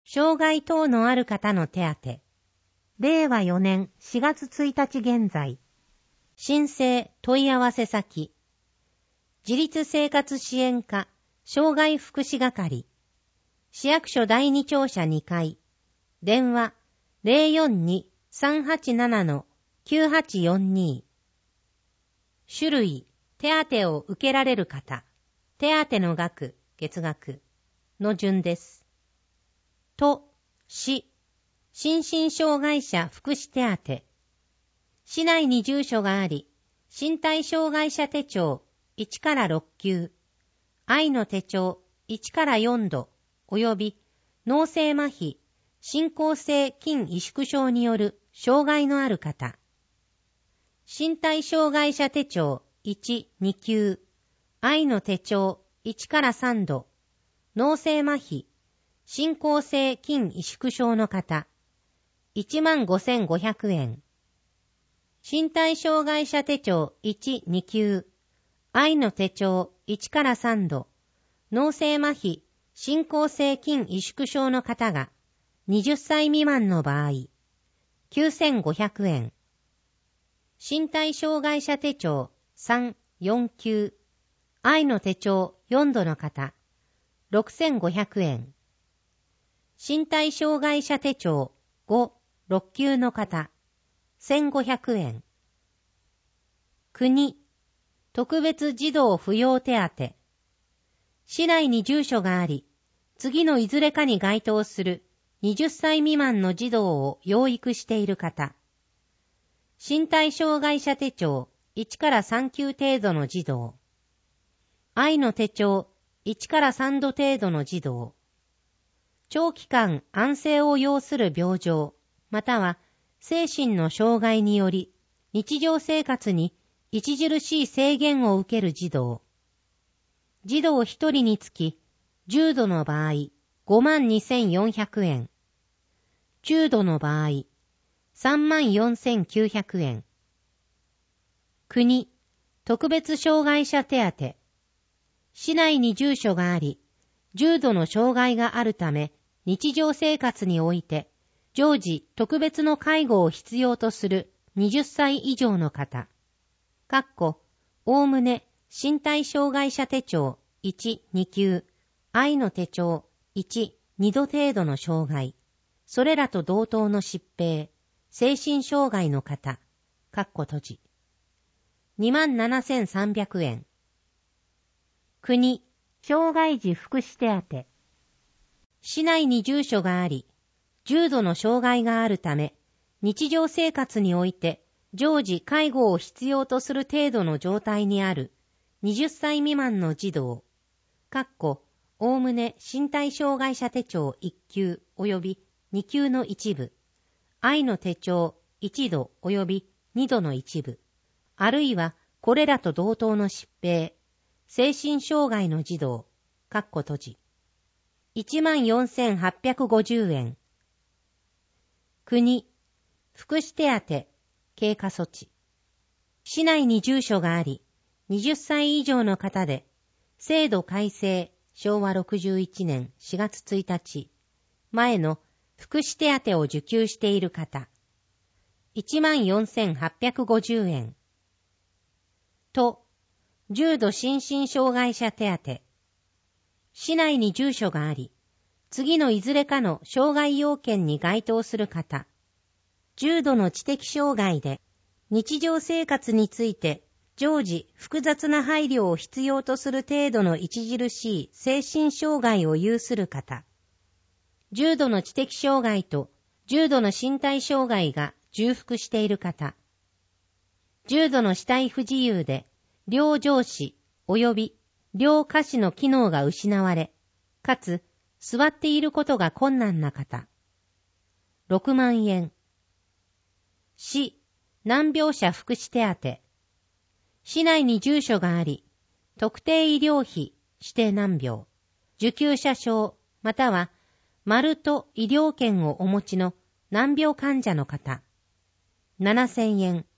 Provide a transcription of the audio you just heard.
障害等のある方の手当。令和4年4月1日現在。申請問い合わせ先。自立生活支援課障害福祉係。市役所第2庁舎2階。電話 042-387-9842。種類、手当を受けられる方。手当の額、月額の順です。都、市、心身障害者福祉手当。市内に住所があり、身体障害者手帳1から6級、愛の手帳1から4度、及び脳性麻痺、進行性筋萎縮症による障害のある方。身体障害者手帳1、2級、愛の手帳1から3度、脳性麻痺、進行性筋萎縮症の方、15,500円。身体障害者手帳1、2級、愛の手帳1から3度、脳性麻痺、進行性筋萎縮症の方が20歳未満の場合、9,500円。身体障害者手帳3、4級、愛の手帳4度の方、6,500円。身体障害者手帳5、6級の方、1,500円。国、特別児童扶養手当。市内に住所があり、次のいずれかに該当する20歳未満の児童を養育している方。身体障害者手帳1から3級程度の児童。愛の手帳1から3度程度の児童。長期間安静を要する病状、または精神の障害により日常生活に著しい制限を受ける児童。児童1人につき、重度の場合、52,400円。中度の場合、34,900円。国、特別障害者手当。市内に住所があり、重度の障害があるため、日常生活において、常時特別の介護を必要とする20歳以上の方。おおむね身体障害者手帳1、2級、愛の手帳1、2度程度の障害。それらと同等の疾病、精神障害の方。閉じ。27,300円。国、障害児福祉手当。市内に住所があり、重度の障害があるため、日常生活において常時介護を必要とする程度の状態にある20歳未満の児童、おおむね身体障害者手帳1級及び2級の一部、愛の手帳1度及び2度の一部、あるいはこれらと同等の疾病、精神障害の児童、閉じ。14,850円。国、福祉手当、経過措置。市内に住所があり、20歳以上の方で、制度改正昭和61年4月1日、前の福祉手当を受給している方。14,850円。都、重度心身障害者手当。市内に住所があり、次のいずれかの障害要件に該当する方。重度の知的障害で、日常生活について常時複雑な配慮を必要とする程度の著しい精神障害を有する方。重度の知的障害と重度の身体障害が重複している方。重度の肢体不自由で、両上肢及び両下肢の機能が失われ、かつ座っていることが困難な方。6万円。市、難病者福祉手当。市内に住所があり、特定医療費指定難病、受給者証または丸と医療券をお持ちの難病患者の方。7,000円。